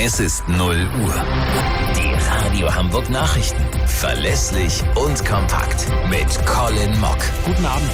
Es ist 0 Uhr. Die Radio Hamburg Nachrichten. Verlässlich und kompakt. Mit Colin Mock. Guten Abend.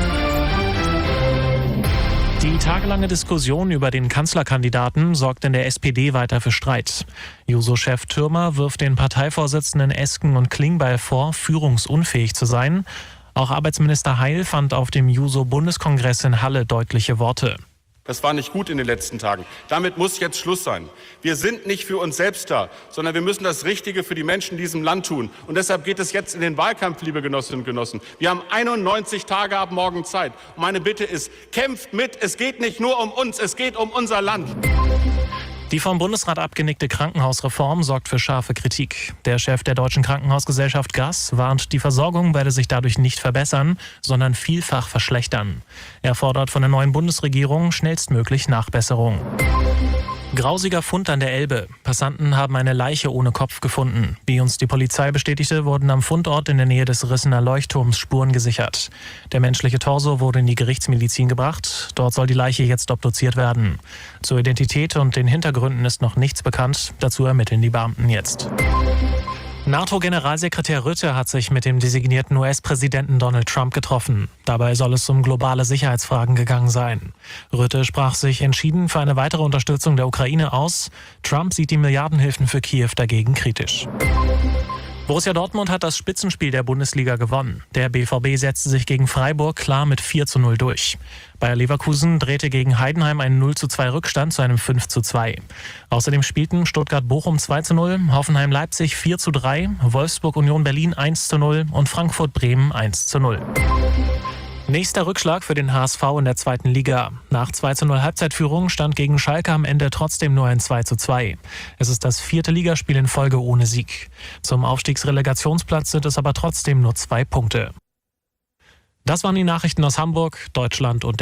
Die tagelange Diskussion über den Kanzlerkandidaten sorgt in der SPD weiter für Streit. Juso-Chef Thürmer wirft den Parteivorsitzenden Esken und Klingbeil vor, führungsunfähig zu sein. Auch Arbeitsminister Heil fand auf dem Juso-Bundeskongress in Halle deutliche Worte. Das war nicht gut in den letzten Tagen. Damit muss jetzt Schluss sein. Wir sind nicht für uns selbst da, sondern wir müssen das Richtige für die Menschen in diesem Land tun. Und deshalb geht es jetzt in den Wahlkampf, liebe Genossinnen und Genossen. Wir haben 91 Tage ab morgen Zeit. Und meine Bitte ist, kämpft mit. Es geht nicht nur um uns, es geht um unser Land. Die vom Bundesrat abgenickte Krankenhausreform sorgt für scharfe Kritik. Der Chef der Deutschen Krankenhausgesellschaft Gass warnt, die Versorgung werde sich dadurch nicht verbessern, sondern vielfach verschlechtern. Er fordert von der neuen Bundesregierung schnellstmöglich Nachbesserung. Grausiger Fund an der Elbe. Passanten haben eine Leiche ohne Kopf gefunden. Wie uns die Polizei bestätigte, wurden am Fundort in der Nähe des Rissener Leuchtturms Spuren gesichert. Der menschliche Torso wurde in die Gerichtsmedizin gebracht. Dort soll die Leiche jetzt obduziert werden. Zur Identität und den Hintergründen ist noch nichts bekannt. Dazu ermitteln die Beamten jetzt. NATO-Generalsekretär Rutte hat sich mit dem designierten US-Präsidenten Donald Trump getroffen. Dabei soll es um globale Sicherheitsfragen gegangen sein. Rutte sprach sich entschieden für eine weitere Unterstützung der Ukraine aus. Trump sieht die Milliardenhilfen für Kiew dagegen kritisch. Borussia Dortmund hat das Spitzenspiel der Bundesliga gewonnen. Der BVB setzte sich gegen Freiburg klar mit 4:0 durch. Bayer Leverkusen drehte gegen Heidenheim einen 0:2 Rückstand zu einem 5:2. Außerdem spielten Stuttgart-Bochum 2:0, Hoffenheim-Leipzig 4:3, Wolfsburg-Union Berlin 1:0 und Frankfurt-Bremen 1:0. Nächster Rückschlag für den HSV in der zweiten Liga. Nach 2:0 Halbzeitführung stand gegen Schalke am Ende trotzdem nur ein 2:2. Es ist das 4. Ligaspiel in Folge ohne Sieg. Zum Aufstiegsrelegationsplatz sind es aber trotzdem nur 2 Punkte. Das waren die Nachrichten aus Hamburg, Deutschland und